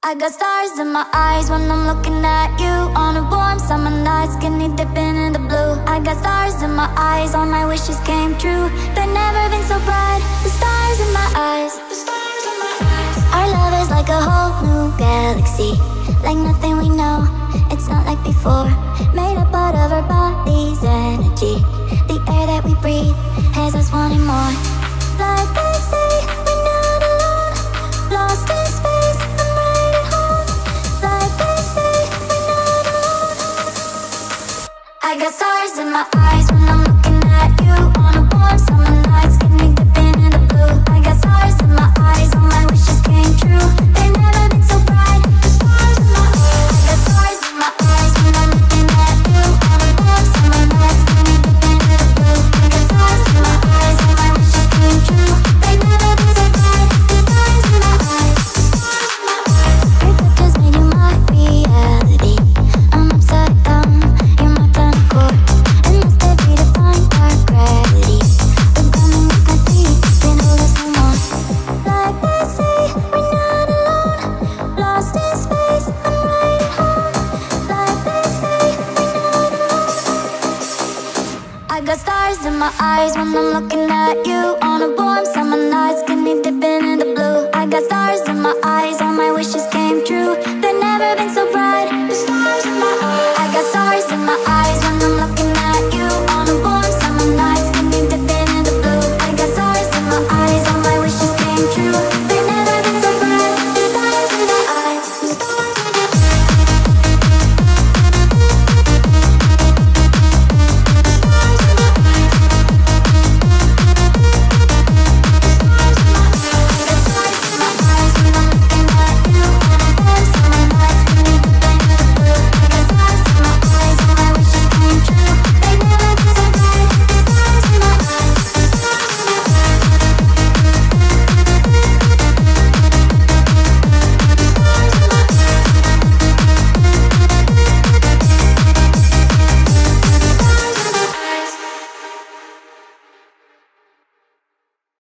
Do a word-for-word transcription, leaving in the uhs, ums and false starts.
I got stars in my eyes when I'm looking at you. On a warm summer night, skinny dipping in the blue. I got stars in my eyes, all my wishes came true. They've never been so bright, the stars in my eyes. Our love is like a whole new galaxy, like nothing we know, it's not like before. Made up out of our bodies' energy. The air that we breathe has us wanting more. Like they say, we're not alone, lost in space, I'm right at home. Like they say, we're not alone. I got stars in my eyes when I'm looking at you. On a warm summer night, skinny dipping in the blue. I got stars in my eyes, all my wishes came true. They've never been so bright, the stars in my eyes. I got stars in my eyes when I'm looking at you. On a warm summer night, skinny dipping in the blue. I got stars in my eyes, all my wishes came true. They've never been so bright, the stars in my eyes. Your pictures made you my reality. I'm upside down, you're my kind of core. And must have redefined our gravity. We're coming with my feet, can't hold us no more. Like they say, we're not alone, lost in space, I'm right at home. Like they say, we're not alone. I got stars in my eyes when I'm looking at you. On a board